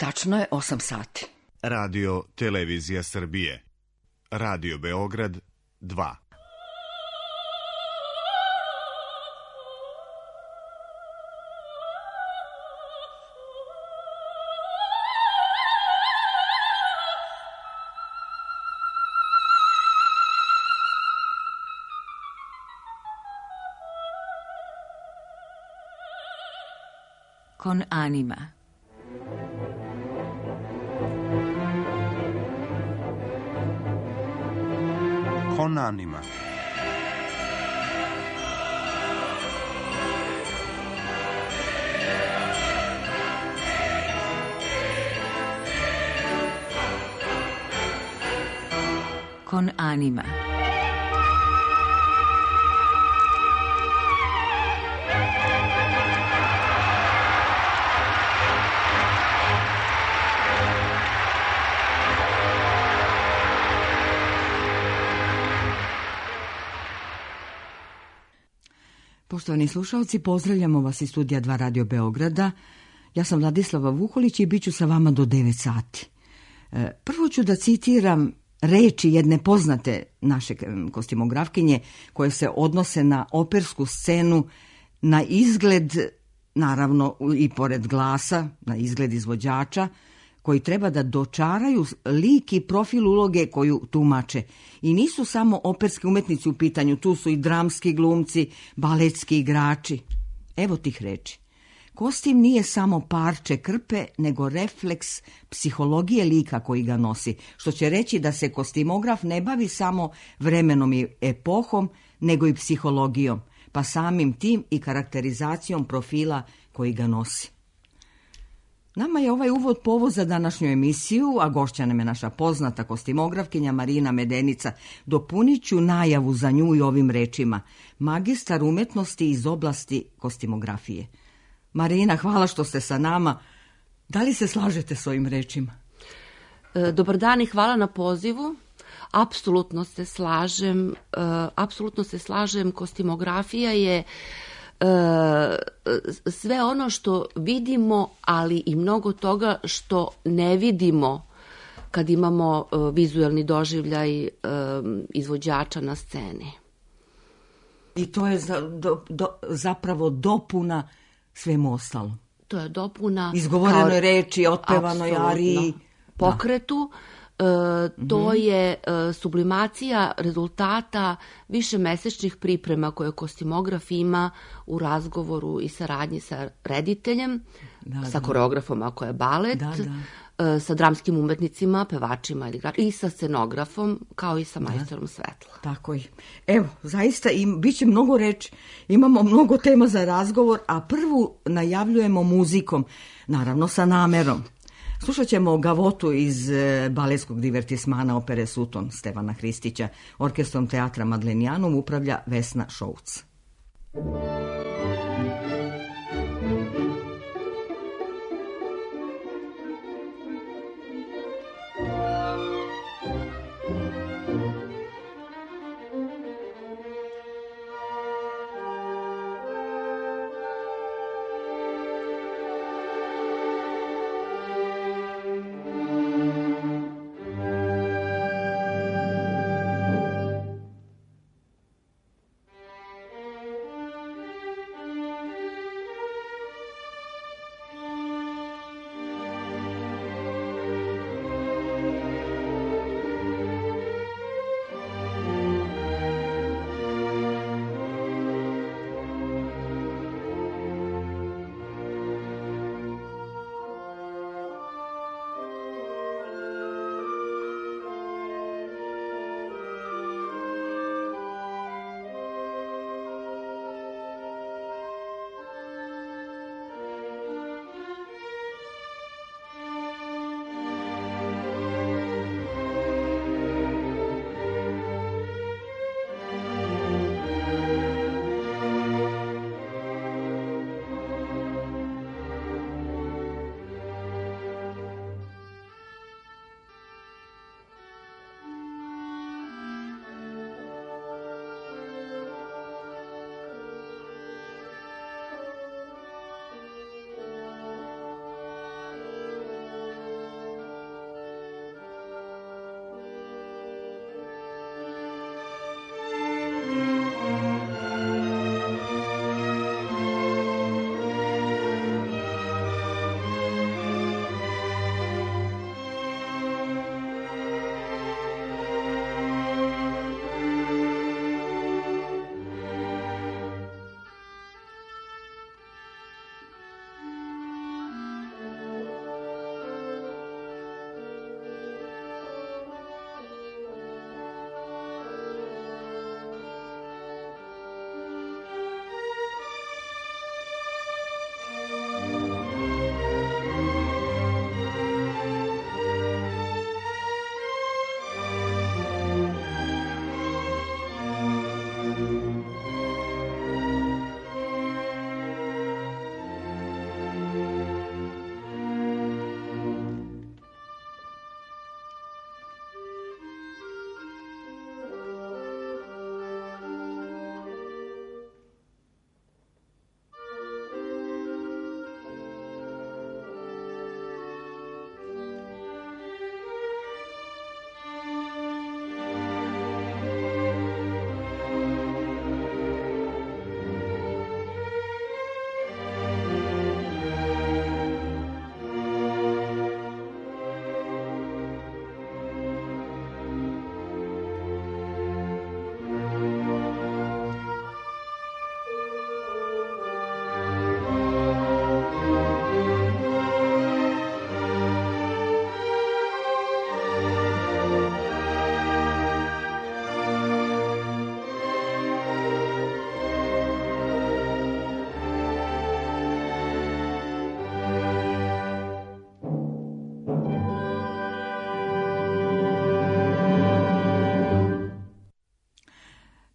Tačno je 8 sati. Radio Televizija Srbije. Radio Beograd 2. Con anima. Con anima. Con anima. Poštovani slušalci, pozdravljamo vas iz studija 2 Radio Beograda. Ja sam Vladislava Vuholić i bit ću sa vama do 9 sati. Prvo ću da citiram reči jedne poznate naše kostimografkinje koje se odnose na opersku scenu, na izgled, naravno i pored glasa, na izgled izvođača, koji treba da dočaraju lik i profil uloge koju tumače. I nisu samo operski umetnici u pitanju, tu su i dramski glumci, baletski igrači. Evo tih reči. Kostim nije samo parče krpe, nego refleks psihologije lika koji ga nosi, što će reći da se kostimograf ne bavi samo vremenom i epohom, nego i psihologijom, pa samim tim i karakterizacijom profila koji ga nosi. Nama je ovaj uvod povod za današnju emisiju, a gošća nam je naša poznata kostimografkinja Marina Medenica. Dopunit ću najavu za nju i ovim rečima. Magistar umetnosti iz oblasti kostimografije. Marina, hvala što ste sa nama. Da li se slažete s ovim rečima? Dobar dan i hvala na pozivu. Apsolutno se slažem. Kostimografija je sve ono što vidimo, ali i mnogo toga što ne vidimo kad imamo vizuelni doživljaj izvođača na sceni. I to je zapravo dopuna svemu ostalom. To je dopuna izgovorenoj reči, otpevanoj ariji, pokretu. To je sublimacija rezultata višemesečnih priprema koje kostimograf ima u razgovoru i saradnji sa rediteljem, sa koreografom ako je balet, sa dramskim umetnicima, pevačima i sa scenografom, kao i sa majstorom svetla. Tako je. Evo, zaista bit će mnogo reči, imamo mnogo tema za razgovor, a prvu najavljujemo muzikom, naravno sa namerom. Slušat ćemo Gavotu iz baletskog divertismana opere Suton Stevana Hristića. Orkestrom teatra Madlenijanum upravlja Vesna Šouc.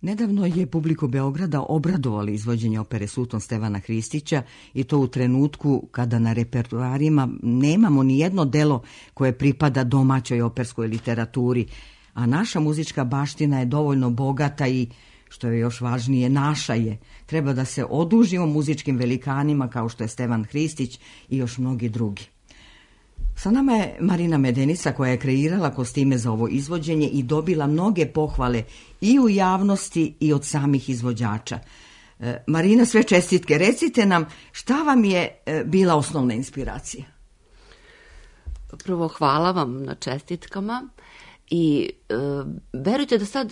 Nedavno je publiku Beograda obradovali izvođenje opere Sultan Stevana Hristića i to u trenutku kada na repertoarima nemamo ni jedno delo koje pripada domaćoj operskoj literaturi, a naša muzička baština je dovoljno bogata i, što je još važnije, naša je. Treba da se odužimo muzičkim velikanima kao što je Stevan Hristić i još mnogi drugi. Sa nama je Marina Medenica koja je kreirala kostime za ovo izvođenje i dobila mnoge pohvale i u javnosti i od samih izvođača. Marina, sve čestitke. Recite nam, šta vam je bila osnovna inspiracija? Prvo, hvala vam na čestitkama i verujte da sad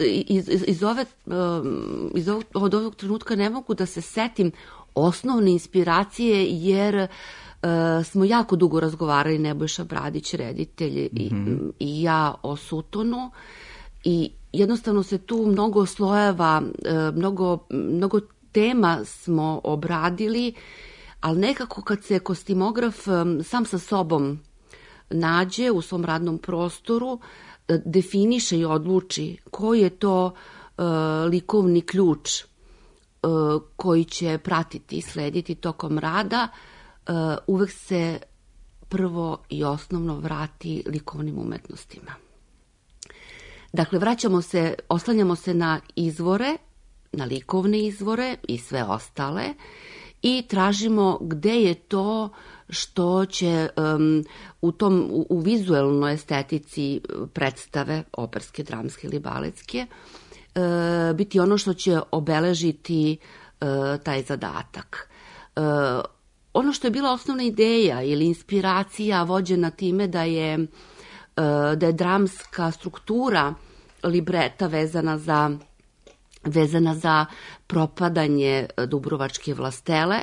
od ovog trenutka ne mogu da se setim osnovne inspiracije, jer smo jako dugo razgovarali, Nebojša Bradić, reditelj, i ja o Sutonu, i jednostavno se tu mnogo slojeva, mnogo tema smo obradili, ali nekako kad se kostimograf sam sa sobom nađe u svom radnom prostoru, definiše i odluči koji je to likovni ključ koji će pratiti i slediti tokom rada, uvek se prvo i osnovno vrati likovnim umetnostima. Dakle, oslanjamo se na izvore, na likovne izvore i sve ostale i tražimo gde je to što će u vizuelnoj estetici predstave operske, dramske ili baletske biti ono što će obeležiti taj zadatak. Ono što je bila osnovna ideja ili inspiracija vođena time da je dramska struktura libreta vezana za propadanje Dubrovačke vlastele,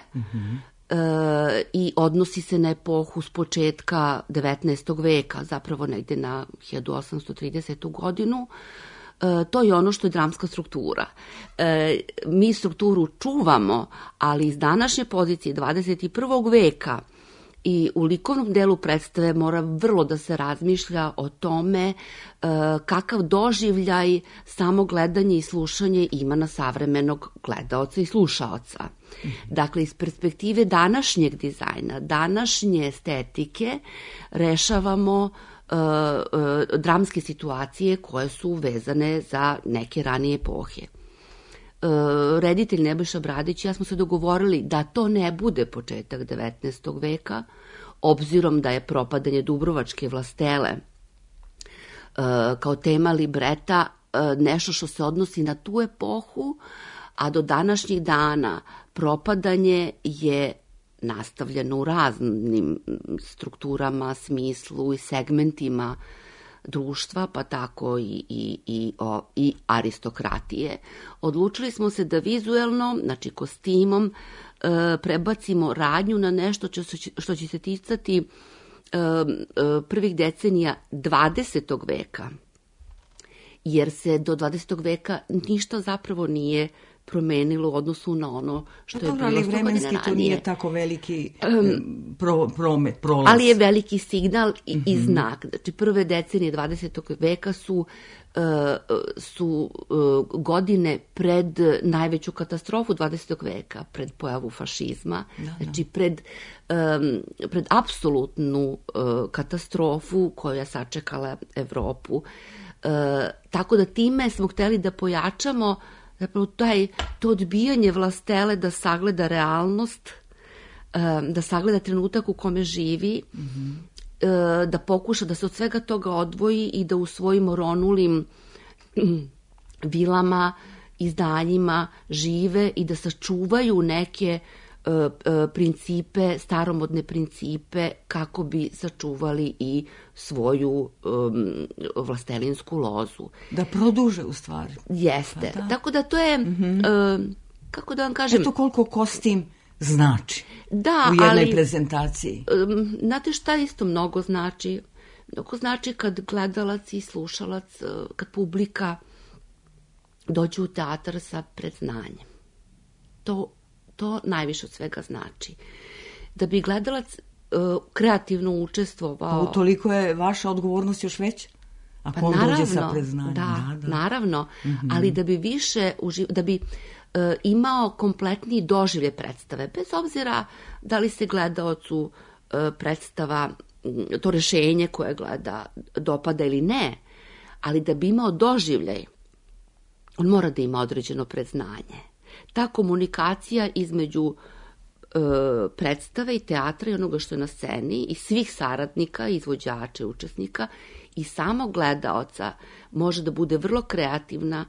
i odnosi se na epohu s početka 19. veka, zapravo negde na 1830. godinu. To je ono što je dramska struktura. Mi strukturu čuvamo, ali iz današnje pozicije 21. veka i u likovnom delu predstave mora vrlo da se razmišlja o tome kakav doživljaj samo gledanje i slušanje ima na savremenog gledaoca i slušaoca. Dakle, iz perspektive današnjeg dizajna, današnje estetike, rešavamo dramske situacije koje su vezane za neke ranije epohe. Reditelj Nebojša Bradić i ja smo se dogovorili da to ne bude početak 19. veka, obzirom da je propadanje Dubrovačke vlastele kao tema libreta nešto što se odnosi na tu epohu, a do današnjih dana propadanje je nastavljeno u raznim strukturama, smislu i segmentima društva, pa tako i aristokratije. Odlučili smo se da vizuelno, znači kostimom, prebacimo radnju na nešto što će se ticati prvih decenija 20. veka, jer se do 20. veka ništa zapravo nije promenilo u odnosu na ono što je bilo 100 godina ranije. Ali vremenski to nije tako veliki prolaz. Ali je veliki signal i znak. Znači, prve decenije 20. veka su godine pred najveću katastrofu 20. veka, pred pojavu fašizma, znači pred apsolutnu katastrofu koja je sačekala Evropu. Tako da time smo hteli da pojačamo zapravo to odbijanje vlastele da sagleda realnost, da sagleda trenutak u kome živi, da pokuša da se od svega toga odvoji i da u svojim oronulim vilama, izdanjima žive i da sačuvaju neke principe, staromodne principe, kako bi sačuvali i svoju vlastelinsku lozu. Da produže u stvari. Jeste. Da. Tako da to je, kako da vam kažem... Eto koliko kostim znači u jednoj prezentaciji. Znate šta isto mnogo znači? Mnogo znači kad gledalac i slušalac, kad publika dođe u teatar sa predznanjem. To najviše od svega znači. Da bi gledalac kreativno učestvovao... Pa utoliko je vaša odgovornost još veća. Ako on dođe sa predznanjem. Da, naravno, ali da bi više, da bi imao kompletniji doživlje predstave, bez obzira da li se gledaocu predstava, to rešenje koje gleda, dopada ili ne, ali da bi imao doživljaj, on mora da ima određeno predznanje. Ta komunikacija između predstave i teatra i onoga što je na sceni i svih saradnika, izvođača, učesnika i samog gledaoca može da bude vrlo kreativna,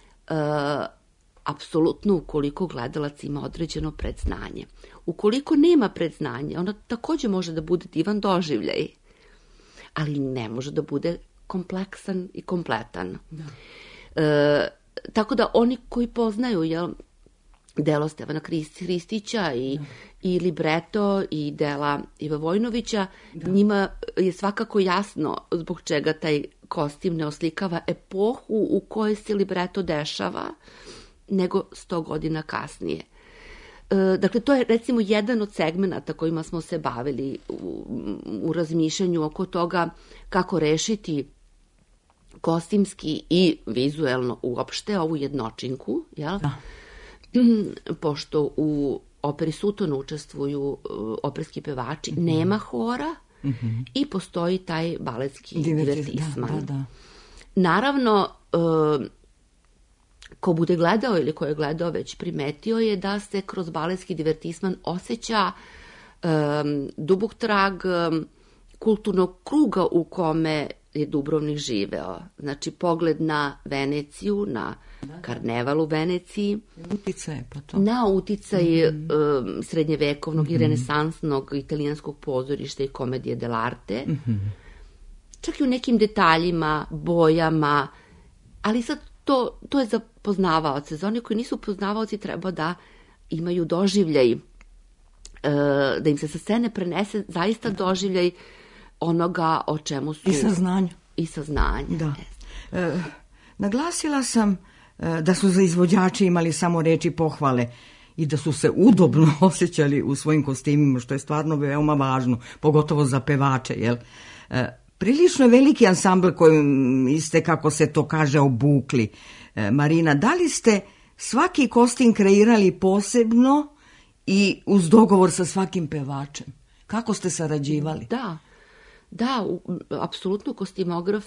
apsolutno ukoliko gledalac ima određeno predznanje. Ukoliko nema predznanje, ona takođe može da bude divan doživljaj, ali ne može da bude kompleksan i kompletan. Da. Tako da oni koji poznaju delo Stevana Hristića i libreto i dela Iva Vojnovića, njima je svakako jasno zbog čega taj kostim ne oslikava epohu u kojoj se libreto dešava, nego 100 godina kasnije. Dakle, to je recimo jedan od segmenata kojima smo se bavili u razmišljanju oko toga kako rešiti kostimski i vizuelno uopšte ovu jednočinku, jel? Da. Pošto u operi Sutton učestvuju operski pevači, nema hora i postoji taj baletski divertisman. Da. Naravno, ko bude gledao ili ko je gledao već primetio je da se kroz baletski divertisman osjeća dubok trag kulturnog kruga u kome je Dubrovnik živeo. Znači, pogled na Veneciju, na karneval u Veneciji, na uticaj srednjevekovnog i renesansnog italijanskog pozorišta i komedije dell'arte, čak i u nekim detaljima, bojama, ali sad to je za poznavaoce. Za one koji nisu poznavaoci treba da imaju doživljaj, da im se sa scene prenese zaista doživljaj onoga o čemu su... I saznanje. Da. Naglasila sam da su za izvođače imali samo reči pohvale i da su se udobno osjećali u svojim kostimima, što je stvarno veoma važno, pogotovo za pevače, jel? Prilično je veliki ansambl kojim ste, kako se to kaže, obukli. Marina, da li ste svaki kostim kreirali posebno i uz dogovor sa svakim pevačem? Kako ste sarađivali? Da, apsolutno kostimograf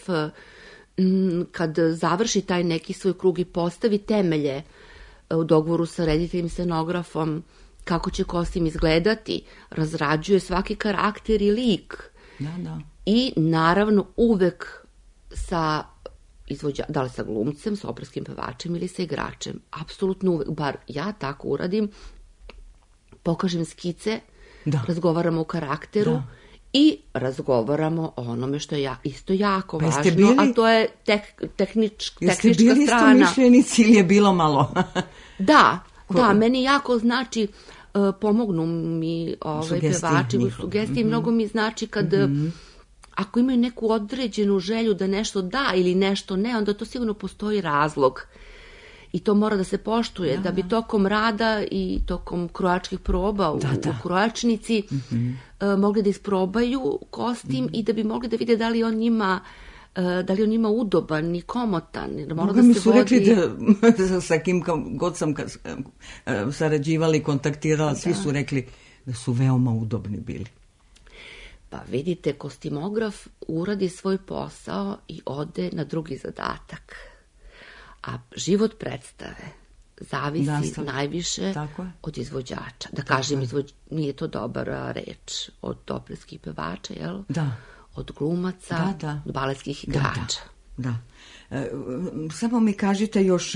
kad završi taj neki svoj krug i postavi temelje u dogovoru sa rediteljim scenografom kako će kostim izgledati, razrađuje svaki karakter i lik. Da. I naravno uvek sa da li sa glumcem, sa operskim pevačem ili sa igračem. Apsolutno uvek, bar ja tako uradim, pokažem skice, razgovaramo o karakteru i razgovaramo o onome što je isto jako važno, a to je tehnička strana. Jeste bili isto mišljenici ili je bilo malo? Da, meni jako znači, pomognu mi pevači u sugestiji, mnogo mi znači kad... Ako imaju neku određenu želju da nešto da ili nešto ne, onda to sigurno postoji razlog. I to mora da se poštuje, da bi tokom rada i tokom krojačkih proba u krojačnici mogli da isprobaju kostim i da bi mogli da vide da li on njima udoban i komotan. Mnogo mi su rekli da sa kim god sam sarađivali, kontaktirala, svi su rekli da su veoma udobni bili. Pa vidite, kostimograf uradi svoj posao i ode na drugi zadatak. A život predstave zavisi najviše od izvođača. Da kažem, nije to dobra reč, od operskih pevača, jel? Da. Od glumaca, od baletskih igrača. Da. Samo mi kažite još,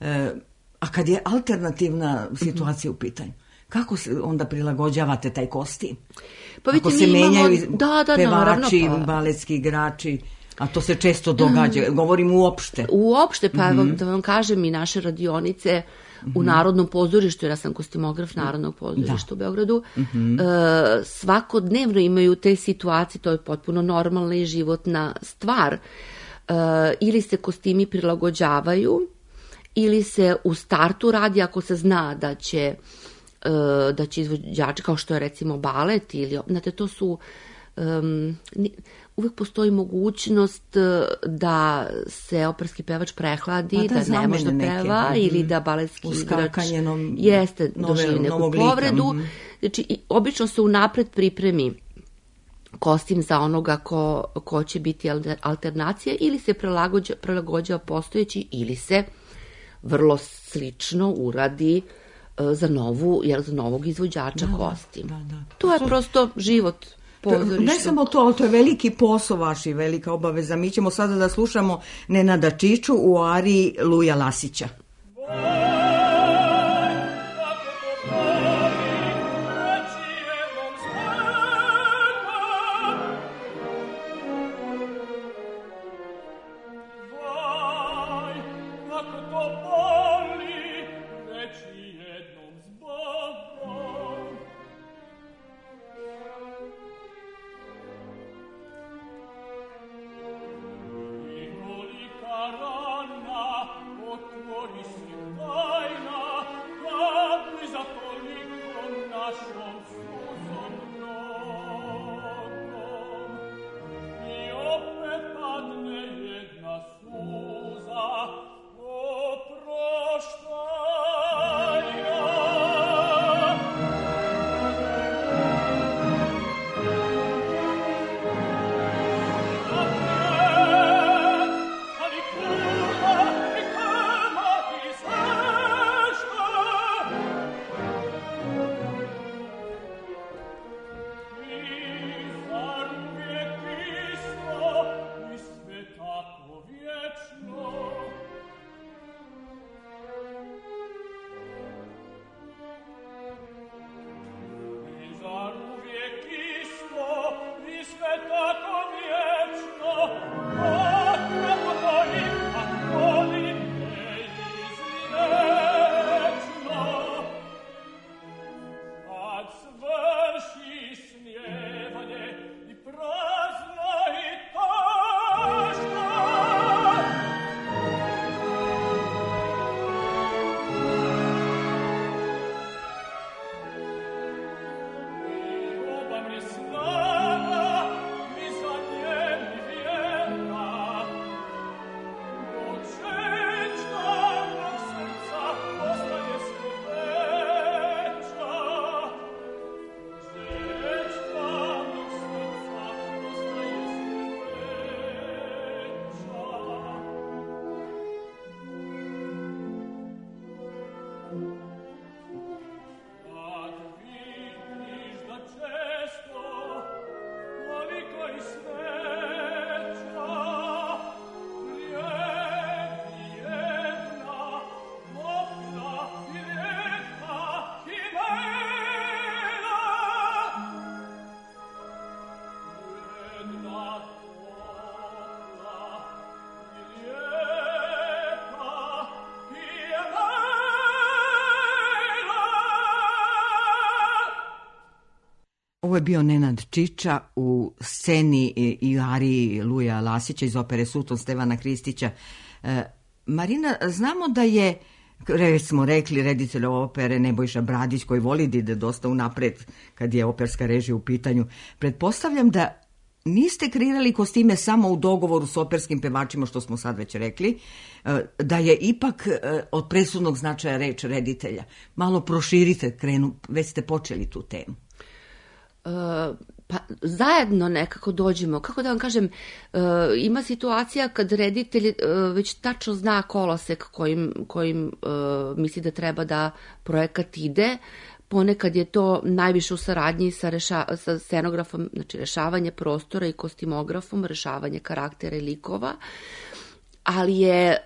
a kad je alternativna situacija u pitanju, kako se onda prilagođavate taj kostim? Pa vidite, ako se menjaju pevači, baletski igrači, a to se često događa, govorim uopšte. Uopšte, pa da vam kažem, i naše radionice u Narodnom pozorištu, jer ja sam kostimograf Narodnog pozorišta u Beogradu, svakodnevno imaju te situacije, to je potpuno normalna i životna stvar. Ili se kostimi prilagođavaju, ili se u startu radi ako se zna da će izvođači, kao što je recimo balet, ili, znate, to su, uvek postoji mogućnost da se operski pevač prehladi, da ne može da peva ili da baletski igrač jeste doživi neku povredu. Znači, obično se unapred pripremi kostim za onoga ko će biti alternacija ili se prilagođava postojeći ili se vrlo slično uradi za novog izvođača kostim. To je prosto život pozorišta. Ne samo to, ali to je veliki posao vaš i velika obaveza. Mi ćemo sada da slušamo Nenada Čiču u ariji Luja Lasića. Ovo je bio Nenad Čiča u sceni i ariji Luja Lasića iz opere Sultan Stevana Kristića. Marina, znamo da je, već smo rekli, reditelj opere Nebojša Bradić, koji voli da ide dosta unapred kad je operska režija u pitanju. Pretpostavljam da niste kreirali kostime samo u dogovoru s operskim pevačima, što smo sad već rekli, da je ipak od presudnog značaja reč reditelja. Malo proširite, već ste počeli tu temu. Pa zajedno nekako dođemo, kako da vam kažem, ima situacija kad reditelj već tačno zna kolosek kojim misli da treba da projekat ide. Ponekad je to najviše u saradnji sa scenografom, znači rešavanje prostora i kostimografom, rešavanje karaktera i likova, ali je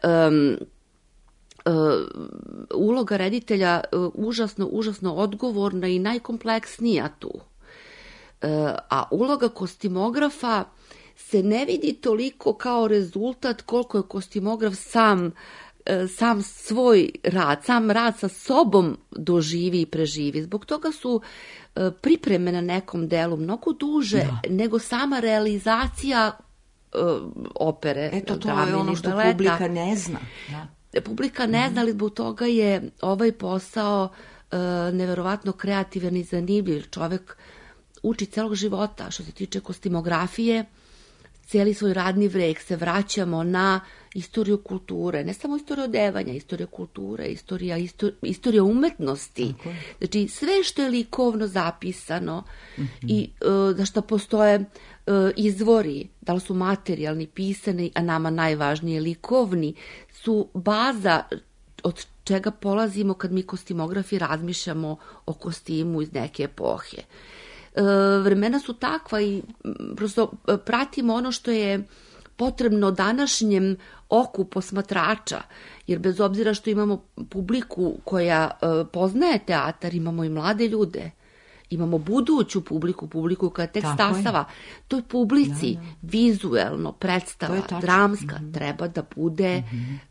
uloga reditelja užasno odgovorna i najkompleksnija tu. A uloga kostimografa se ne vidi toliko kao rezultat koliko je kostimograf sam svoj rad, sam rad sa sobom doživi i preživi. Zbog toga su pripreme na nekom delu mnogo duže nego sama realizacija opere. Eto, to je ono što publika ne zna. Da. Publika ne zna, ali zbog toga je ovaj posao neverovatno kreativan i zanimljiv. Čovek uči celog života. Što se tiče kostimografije, cijeli svoj radni vek se vraćamo na istoriju kulture, ne samo istoriju odevanja, istorija kulture, istorija umetnosti. Znači, sve što je likovno zapisano i za što postoje izvori, da li su materijalni, pisani, a nama najvažnije likovni, su baza od čega polazimo kad mi kostimografi razmišljamo o kostimu iz neke epohe. Vremena su takva i prosto pratimo ono što je potrebno današnjem oku posmatrača, jer bez obzira što imamo publiku koja poznaje teatar, imamo i mlade ljude, imamo buduću publiku koja tek stasava. Toj publici vizuelno predstava, dramska, treba da bude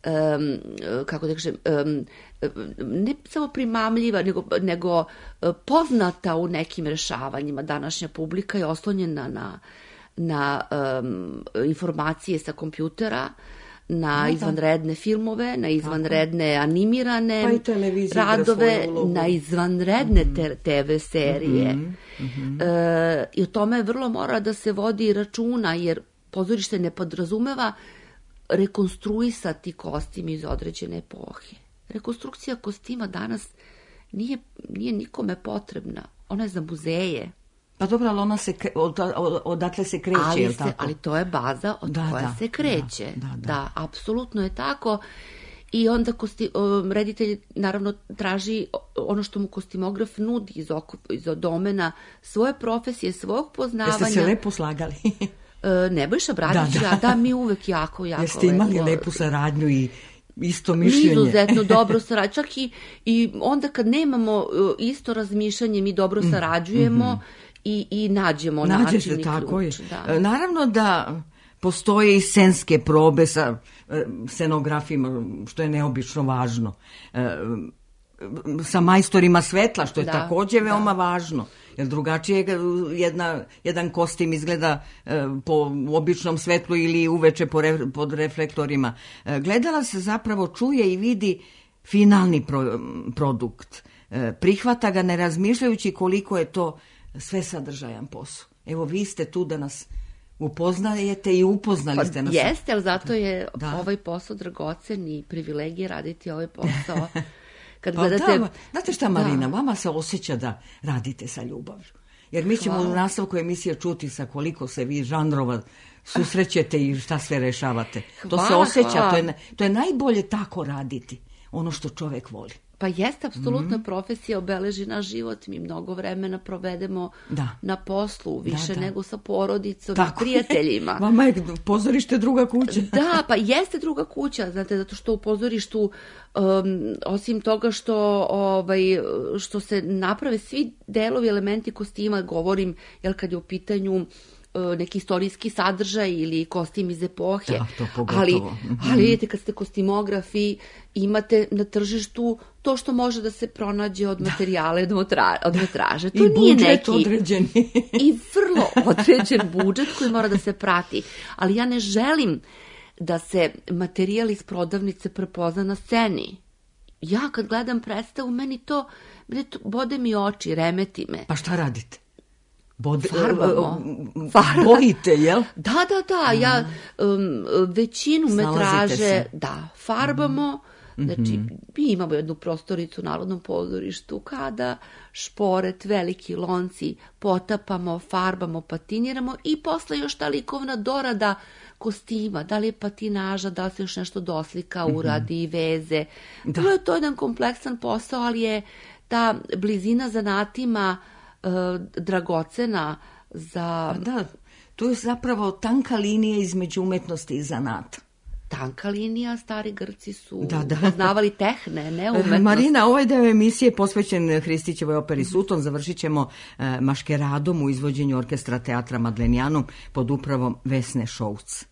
kako da kažem, ne samo primamljiva, nego poznata u nekim rešavanjima. Današnja publika je oslonjena na informacije sa kompjutera, na izvanredne filmove, na izvanredne animirane radove, na izvanredne TV serije. I o tome vrlo mora da se vodi računa, jer pozorište ne podrazumeva rekonstruisati kostim iz određene epohe. Rekonstrukcija kostima danas nije nikome potrebna. Ona je za muzeje. Pa dobro, ali ona odatle se kreće, je li tako? Ali to je baza od koje se kreće. Da, apsolutno je tako. I onda reditelj naravno traži ono što mu kostimograf nudi iz domena svoje profesije, svog poznavanja. Jeste se lepo slagali? Nebojša Bradić, da, mi uvek jako Jeste imali lepu saradnju i isto mišljenje. Izuzetno dobro sarađujemo. Čak i onda kad nemamo isto razmišljanje, mi dobro sarađujemo i nađemo način i ključ. Naravno da postoje i scenske probe sa scenografima, što je neobično važno. Sa majstorima svetla, što je također veoma važno. Jer drugačije jedan kostim izgleda po običnom svetlu ili uveče pod reflektorima. Gledala se zapravo čuje i vidi finalni produkt. Prihvata ga ne razmišljajući koliko je to sve sadržajan posao. Evo, vi ste tu da nas upoznajete i upoznali ste nas. Jeste, ali zato je ovaj posao dragocen i privilegije raditi ovaj posao. Kad gledate... Znate šta, Marina, vama se osjeća da radite sa ljubavlju. Jer mi ćemo u nastavku emisije čuti sa koliko se vi žanrova susrećete i šta sve rešavate. To se osjeća, to je najbolje tako raditi, ono što čovjek voli. Pa jeste, apsolutno profesija obeleži naš život. Mi mnogo vremena provedemo na poslu, više nego sa porodicom i prijateljima. Vama je pozorište druga kuća. Da, pa jeste druga kuća, znate, zato što u pozorištu, osim toga što se naprave svi delovi, elementi kostima, govorim, jel, kad je u pitanju neki istorijski sadržaj ili kostim iz epohe. Da, to pogotovo. Ali vidite, kad ste kostimografi, imate na tržištu to što može da se pronađe od materijala od metraže. To I nije budžet neki određeni. I vrlo određen budžet koji mora da se prati. Ali ja ne želim da se materijal iz prodavnice prepozna na sceni. Ja kad gledam predstavu, meni to bode mi oči, remeti me. Pa šta radite? Farbamo. Bojite, jel? Da, ja većinu metraže farbamo. Znači, mi imamo jednu prostoricu u Narodnom pozorištu kada šporet, veliki lonci potapamo, farbamo, patiniramo i posle još ta likovna dorada kostima, da li je patinaža, da li se još nešto doslika, uradi, veze. To je jedan kompleksan posao, ali je ta blizina zanatima dragocena za... Da, tu je zapravo tanka linija između umetnosti i zanata. Tanka linija, stari Grci su poznavali tehne, ne umetnost. Marina, ovaj deo emisije posvećen Hristićevoj operi Suton. Završit ćemo maškeradom u izvođenju orkestra Teatra Madlenijanum pod upravom Vesne Šouc.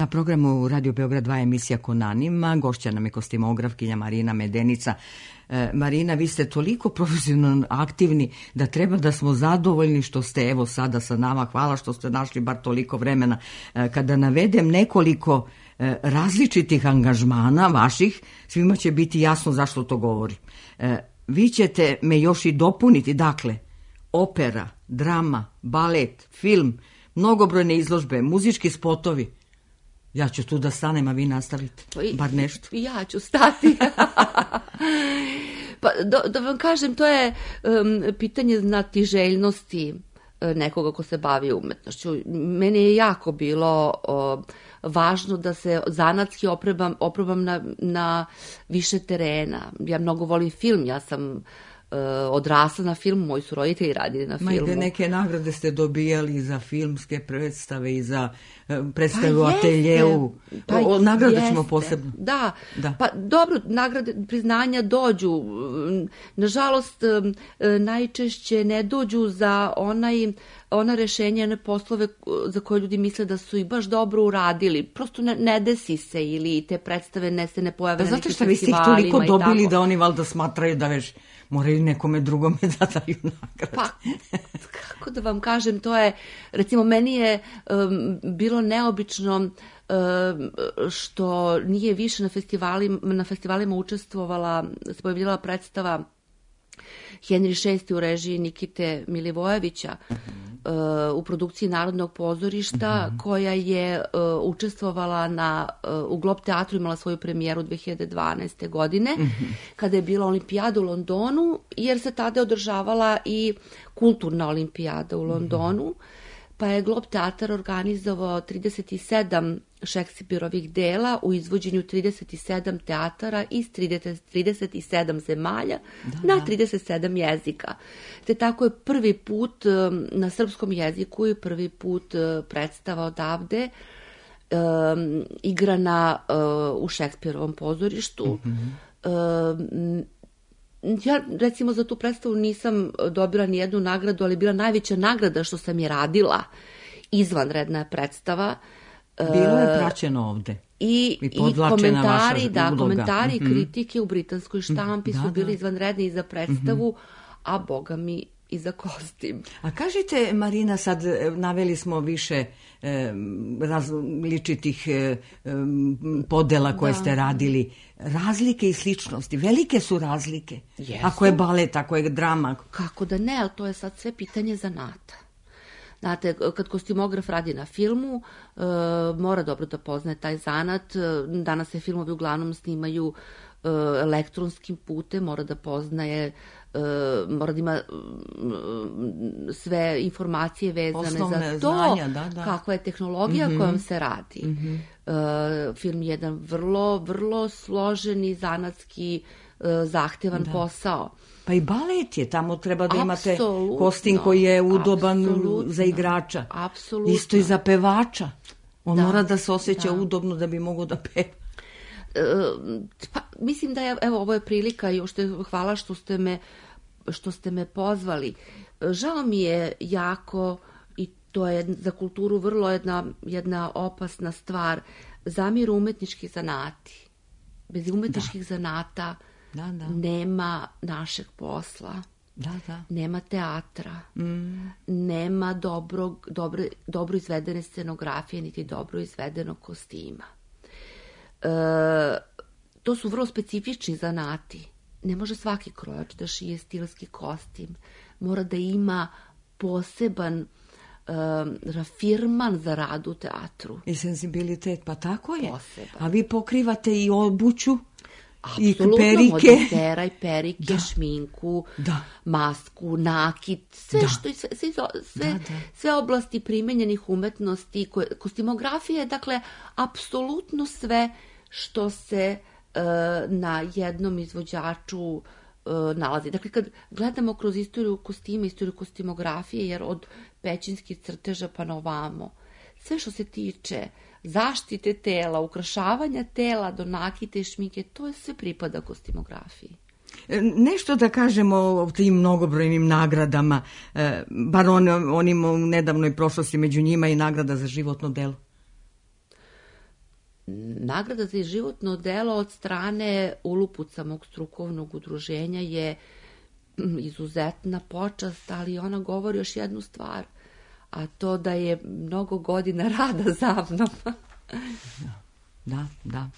Na programu Radio Beograd 2 emisija Konanima, gošća nam je kostimografkinja Marina Medenica. Marina, vi ste toliko profesionalno aktivni da treba da smo zadovoljni što ste evo sada sa nama. Hvala što ste našli bar toliko vremena. Kada navedem nekoliko različitih angažmana vaših, svima će biti jasno zašto to govorim. Vi ćete me još i dopuniti, dakle, opera, drama, balet, film, mnogobrojne izložbe, muzički spotovi. Ja ću tu da stanem, a vi nastavite. Bar nešto. Ja ću stati. Pa, da vam kažem, to je pitanje znatiželjnosti nekoga ko se bavi umetnošću. Meni je jako bilo važno da se zanatski oprobam na više terena. Ja mnogo volim film, ja sam odrasla na filmu, moji su roditelji radili na filmu. Ma neke nagrade ste dobijali za filmske predstave i za predstave u ateljeu. Nagrade ćemo posebno. Da, pa dobro, nagrade, priznanja dođu. Nažalost, najčešće ne dođu za ona rešenja, one poslove za koje ljudi misle da su i baš dobro uradili. Prosto ne desi se ili te predstave se ne pojave na nekim festivalima. Zato što vi ste ih toliko dobili da oni valjda smatraju da već moraju nekome drugome da daju nagradu. Pa, kako da vam kažem, to je, recimo, meni je bilo neobično što nije više na festivalima učestvovala, se pojavljala predstava Henry VI u režiji Nikite Milivojevića u produkciji Narodnog pozorišta, koja je učestvovala u Globe teatru, imala svoju premijeru 2012. godine, kada je bila olimpijada u Londonu, jer se tada održavala i kulturna olimpijada u Londonu, pa je Globe teatar organizovao 37 Šekspirovih dela u izvođenju 37 teatara iz 37 zemalja na 37 jezika. Te tako je prvi put na srpskom jeziku i prvi put predstava odavde igrana u Šekspirovom pozorištu. Ja, recimo, za tu predstavu nisam dobila ni jednu nagradu, ali bila najveća nagrada što sam je radila. Izvanredna predstava. Bilo je praćeno ovde. I komentari, komentari i kritike u britanskoj štampi su bili izvanredni i za predstavu, a boga mi i za kostim. A kažite, Marina, sad naveli smo više različitih podela koje ste radili. Razlike i sličnosti, velike su razlike. Ako je balet, ako je drama. Kako da ne, ali to je sad sve pitanje zanata. Znate, kad kostimograf radi na filmu, mora dobro da poznaje taj zanat. Danas se filmovi uglavnom snimaju elektronskim putem, mora da poznaje, mora da ima sve informacije vezane za to, kakva je tehnologija kojom se radi. Film je jedan vrlo, vrlo složeni, zanatski, zahtevan posao. Pa i balet je, tamo treba da imate kostim koji je udoban za igrača. Apsolutno. Isto i za pevača. On mora da se osjeća udobno da bi mogao da peva. Pa, mislim da je, evo, ovo je prilika i hvala što ste me pozvali. Žao mi je jako, i to je za kulturu vrlo jedna opasna stvar, zamiru umetnički zanati. Bez umetničkih zanata nema našeg posla, nema teatra, nema dobro izvedene scenografije, niti dobro izvedenog kostima. To su vrlo specifični zanati. Ne može svaki krojač da šije stilski kostim. Mora da ima poseban rafirman za rad u teatru. I senzibilitet, pa tako je. Poseban. A vi pokrivate i obuću, i apsolutno, perike. Od desera i perike, šminku, masku, nakit, sve oblasti primenjenih umetnosti, kostimografija je, dakle, apsolutno sve što se na jednom izvođaču nalazi. Dakle, kad gledamo kroz istoriju kostima, istoriju kostimografije, jer od pećinskih crteža pa na ovamo, sve što se tiče zaštite tela, ukrašavanja tela do nakite i šminke, to je sve pripada kostimografiji. Nešto da kažemo o tim mnogobrojnim nagradama, bar onim u nedavnoj prošlosti, među njima i nagrada za životno delo. nagrada za životno delo od strane Ulupuca, mog strukovnog udruženja, je izuzetna počast, ali ona govori još jednu stvar, a to da je mnogo godina rada za mnom. Da.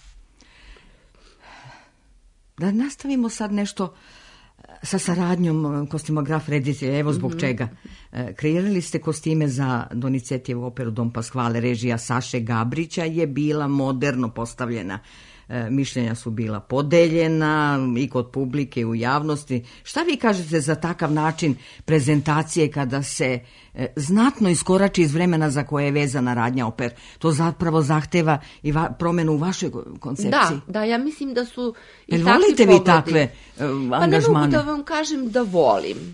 Da nastavimo sad nešto sa saradnjom kostimograf reditelja. Evo zbog čega. Kreirali ste kostime za Donizettijevu operu Don Pasquale, režija Saše Gabrića je bila moderno postavljena. Mišljenja su bila podeljena i kod publike i u javnosti. Šta vi kažete za takav način prezentacije kada se znatno iskorači iz vremena za koje je vezana radnja oper? To zapravo zahteva i promjenu u vašoj koncepciji. Da, ja mislim da su i takvi volite vi takve angažmane? Pa ne mogu da vam kažem da volim.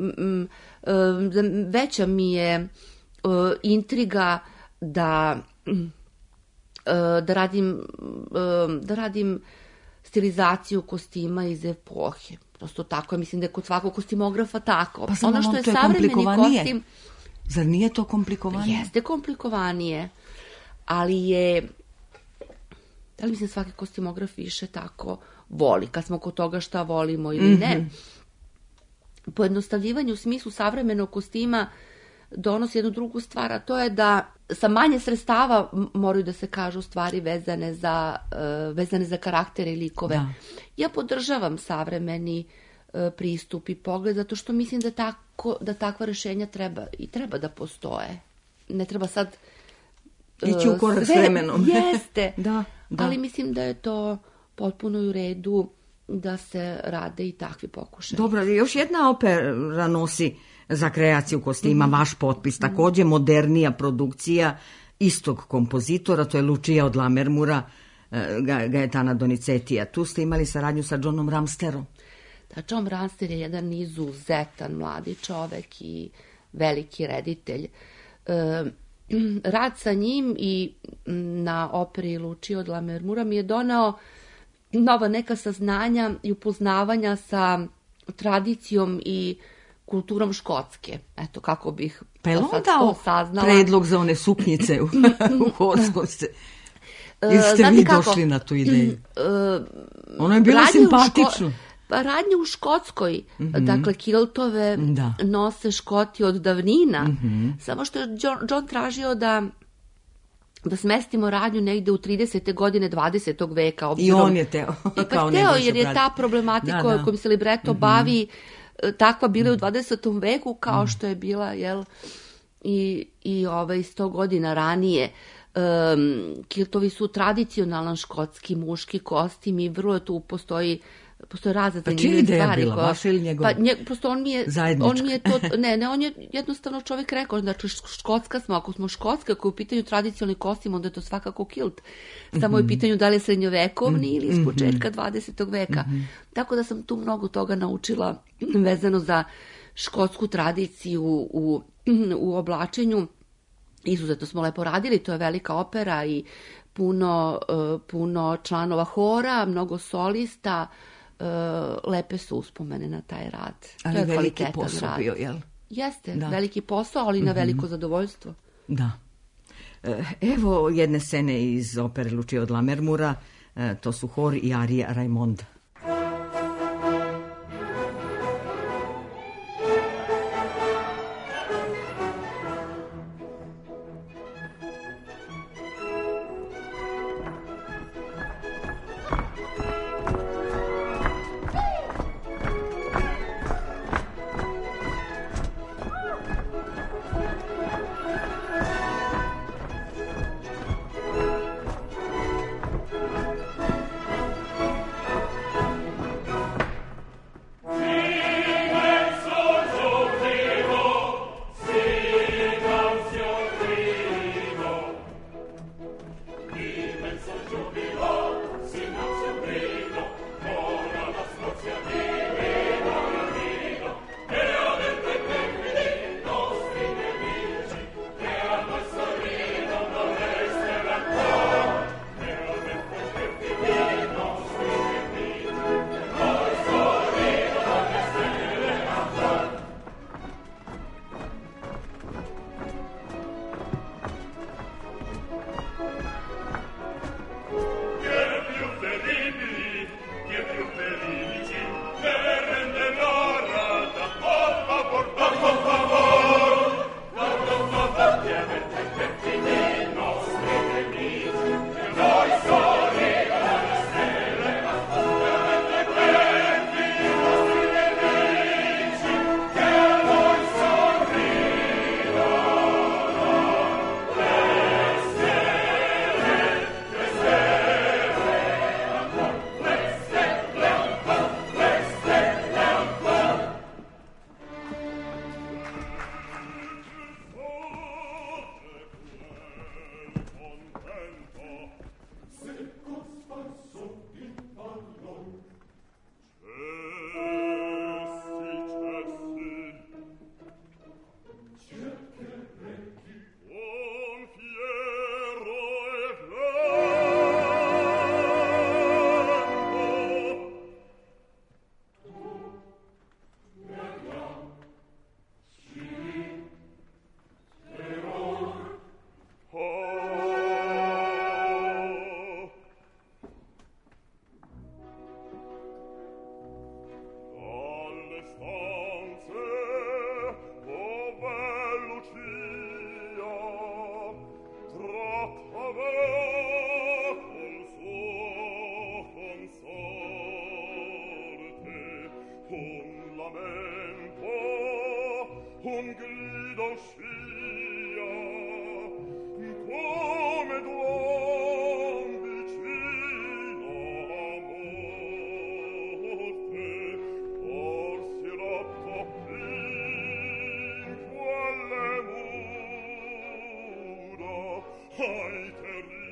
Veća mi je intriga da radim stilizaciju kostima iz epohe. Prosto tako je, mislim da je kod svakog kostimografa tako. Pa ono što je savremeni kostim... Zar nije to komplikovanije? Jeste komplikovanije, ali mislim svaki kostimograf više tako voli, kad smo kod toga šta volimo ili ne. Pojednostavljivanje u smislu savremenog kostima donosi jednu drugu stvar, a to je da sa manje sredstava moraju da se kažu stvari vezane za karaktere i likove. Da. Ja podržavam savremeni pristup i pogled, zato što mislim da takva rješenja treba da postoje. Ne treba sad ići u korak s vremenom. Jeste, da. Ali mislim da je to potpuno u redu da se rade i takvi pokušaji. Dobro, još jedna opera nosi za kreaciju kostima vaš potpis, također modernija produkcija istog kompozitora, to je Lucia od Lammermoora, Gaetana Donizettija. Tu ste imali saradnju sa Johnom Ramsterom. Da, John Ramster je jedan izuzetan mladi čovek i veliki reditelj. Rad sa njim i na operi Lucia od Lammermoora mi je doneo nova neka saznanja i upoznavanja sa tradicijom i kulturom Škotske. Eto, kako bih to saznala. Predlog za one suknjice u Horskose. Ili ste vi došli na tu ideju? Ono je bilo simpatično. Radnje u Škotskoj, dakle, kiltove nose Škoti od davnina. Samo što je John tražio da smestimo radnju negde u 30. godine 20. veka. I on je teo. Jer je ta problematika kojom se libreto bavi takva bila u 20. veku kao što je bila i 100 godina ranije. Kiltovi su tradicionalan škotski muški kostim i vrlo tu postoji razne zanimljive stvari. Pa čija ideja bila, vaša ili njegova? Prosto on mi je on je jednostavno čovjek rekao, znači Škotska smo, ako smo Škotska, ako je u pitanju tradicionalni kostim, onda je to svakako kilt. Samo je u pitanju da li je srednjovekovni ili iz početka 20. veka. Tako da sam tu mnogo toga naučila vezano za škotsku tradiciju u oblačenju. Izuzetno smo lepo radili, to je velika opera i puno članova hora, mnogo solista, lepe su uspomene na taj rad. Ali to je veliki posao bio, jel? Jeste, veliki posao, ali na veliko zadovoljstvo. Da. Evo jedne scene iz opere Lucia od Lammermoora, to su hor i arija Raimonda. Heute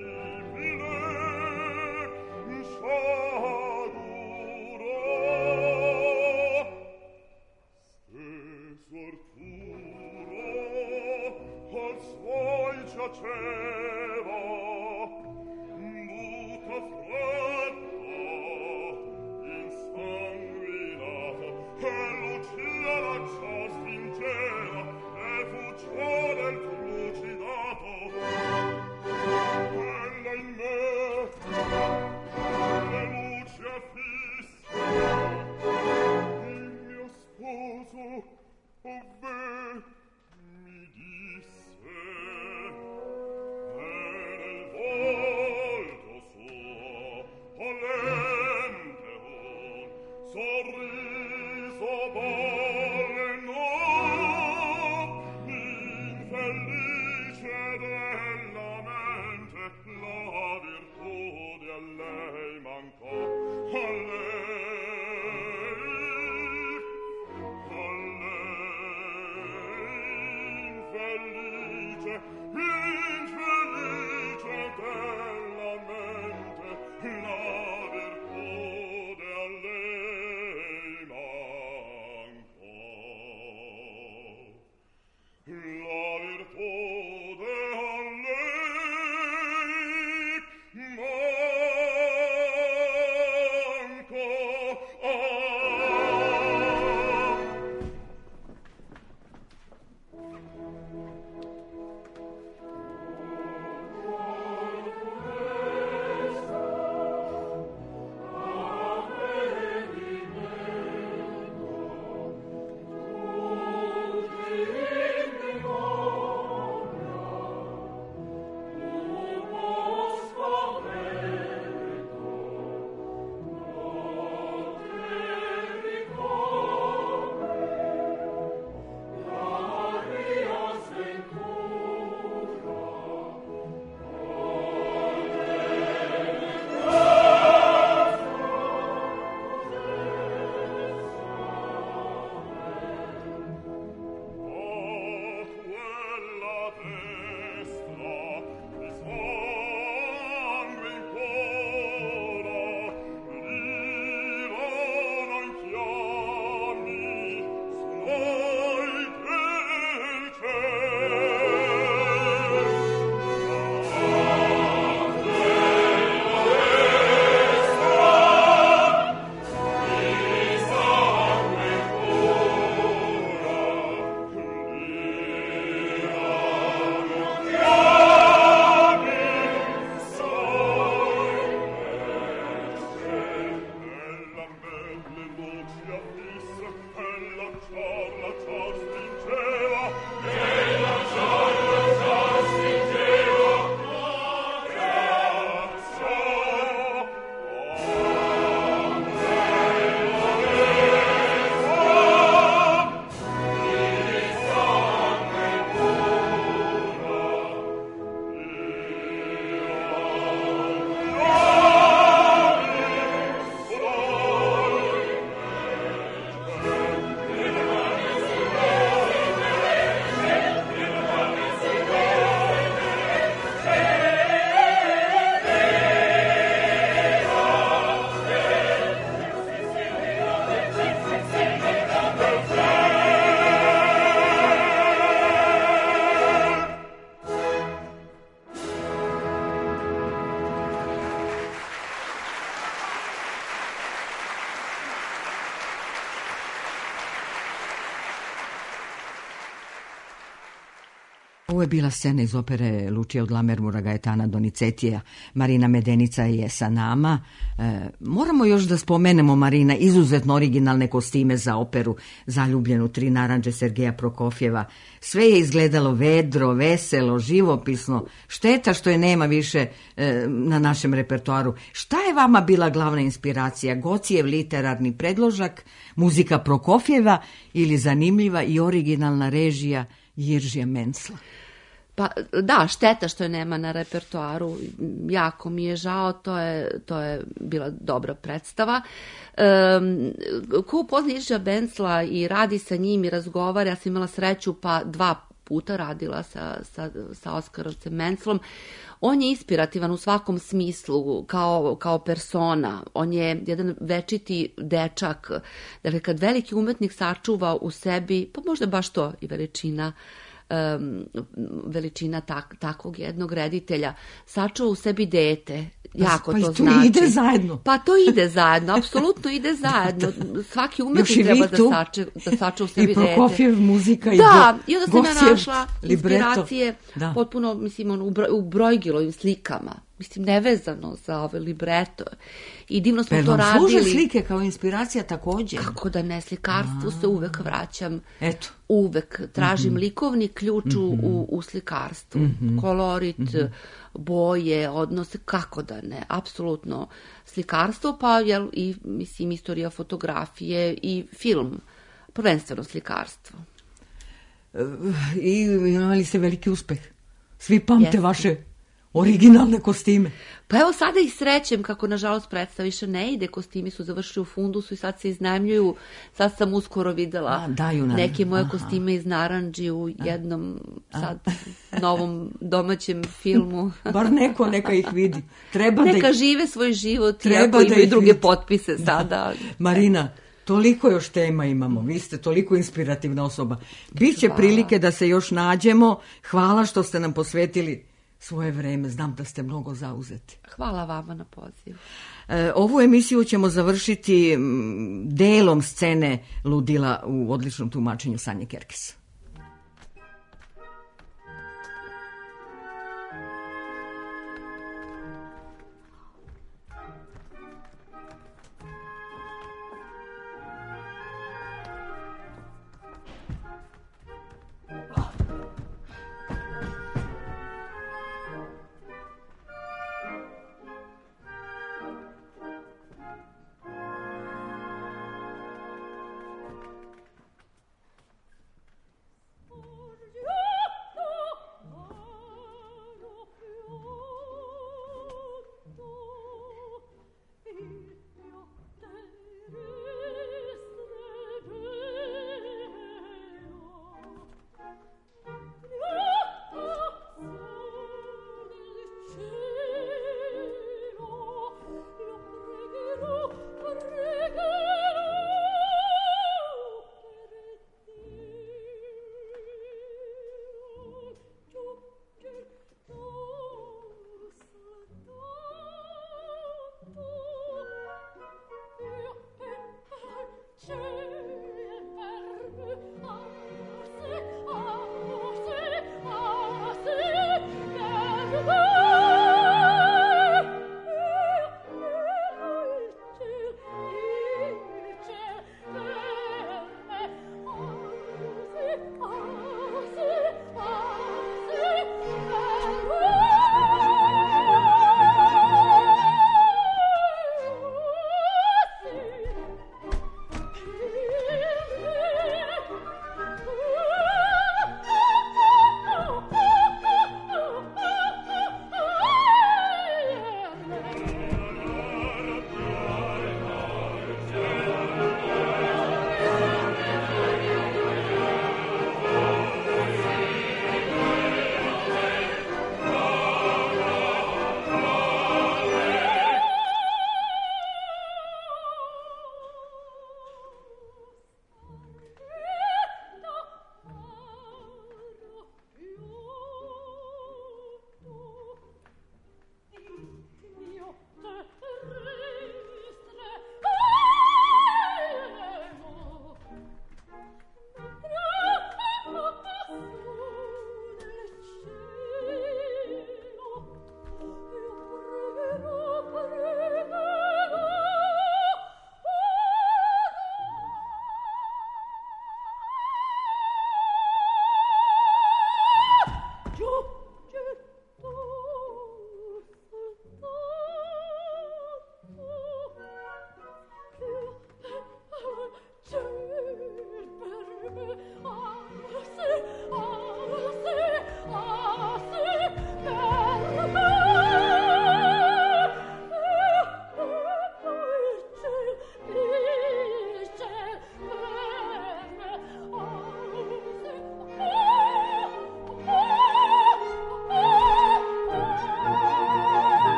Ovo je bila scena iz opere Lučija od Lamermura Gajetana Donizetija. Marina Medenica je sa nama. Moramo još da spomenemo, Marina, izuzetno originalne kostime za operu Zaljubljenu 3 narandže Sergeja Prokofjeva. Sve je izgledalo vedro, veselo, živopisno. Šteta što je nema više na našem repertoaru. Šta je vama bila glavna inspiracija? Gocijev literarni predložak, muzika Prokofjeva ili zanimljiva i originalna režija Jiržija Mencla? Pa da, šteta što je nema na repertoaru, jako mi je žao, to je bila dobra predstava. Ko upozna Jiržija Mencla i radi sa njim i razgovara, ja sam imala sreću pa 2 puta radila sa Oskarovcem Menclom. On je inspirativan u svakom smislu, kao persona. On je jedan večiti dečak. Dakle, kad veliki umetnik sačuva u sebi, pa možda baš to i veličina takvog jednog reditelja, sačuva u sebi dete, jako to znači. Pa to ide zajedno. Pa to ide zajedno, apsolutno ide zajedno. Svaki umetnik treba da sačuva u sebi dete. I Prokofjev muzika. Da, i onda sam ja našla inspiracije potpuno, mislim, u Brojgilovim slikama. Mislim, nevezano za ove libreto. I divno smo to radili. Služe slike kao inspiracija također? Kako da ne, slikarstvu se uvek vraćam. Eto. Uvek tražim likovni ključ u slikarstvu. Kolorit, boje, odnose, kako da ne. Apsolutno slikarstvo, pa i, mislim, istorija fotografije i film. Prvenstveno slikarstvo. I imali ste veliki uspeh. Svi pamte vaše originalne kostime. Pa evo sada ih srećem kako nažalost predstava više ne ide, kostimi su završili u fundusu i sad se iznajmljuju. Sad sam uskoro videla neke moje kostime iz narandži u jednom sad novom domaćem filmu. Bar neko neka ih vidi. Neka žive svoj život, iako imaju druge potpise sada. Marina, toliko još tema imamo, vi ste toliko inspirativna osoba. Biće prilike da se još nađemo. Hvala što ste nam posvetili svoje vreme, znam da ste mnogo zauzeti. Hvala vama na pozivu. Ovu emisiju ćemo završiti delom scene Ludila u odličnom tumačenju Sanje Kerkes.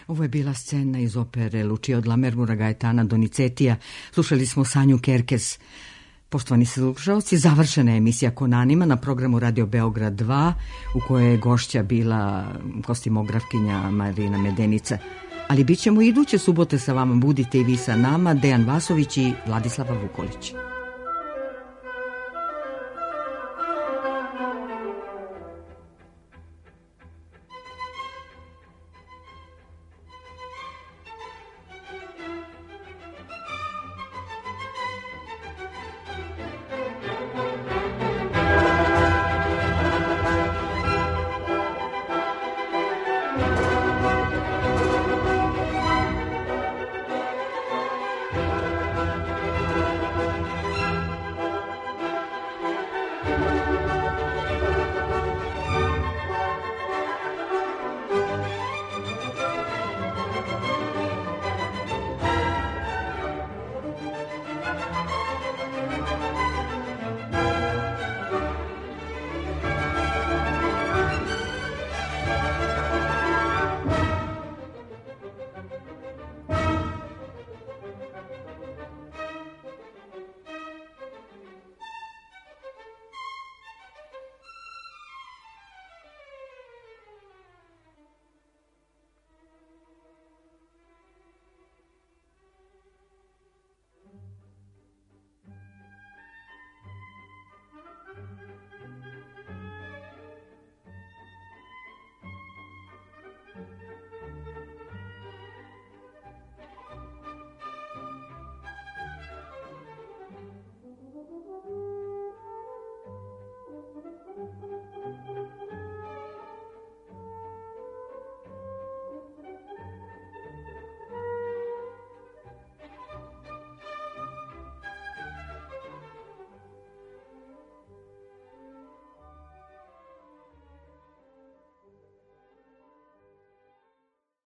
Ovo je bila scena iz opere Lucia od Lammermoora Gaetana Donizetija. Slušali smo Sanju Kerkez. Poštovani slušalci, završena je emisija Konanima na programu Radio Beograd 2, u kojoj je gošća bila kostimografkinja Marina Medenica. Ali bit ćemo iduće subote sa vama, budite i vi sa nama, Dejan Vasović i Vladislava Vukolić.